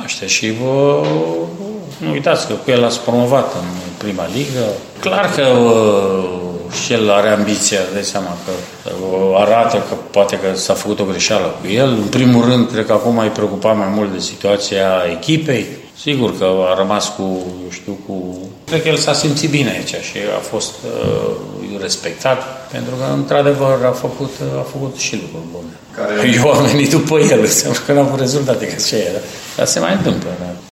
cunoaște și nu uitați că cu el l-ați promovat în prima ligă. Clar că și el are ambiția, dai seama că arată că poate că s-a făcut o greșeală cu el. În primul rând, cred că acum îi preocupa mai mult de situația echipei. Sigur că a rămas Cred că el s-a simțit bine aici și a fost respectat, pentru că, într-adevăr, a făcut și lucruri bune. Eu am venit după el, înseamnă că n-am avut rezultate, că ce era. Dar se mai întâmplă, da.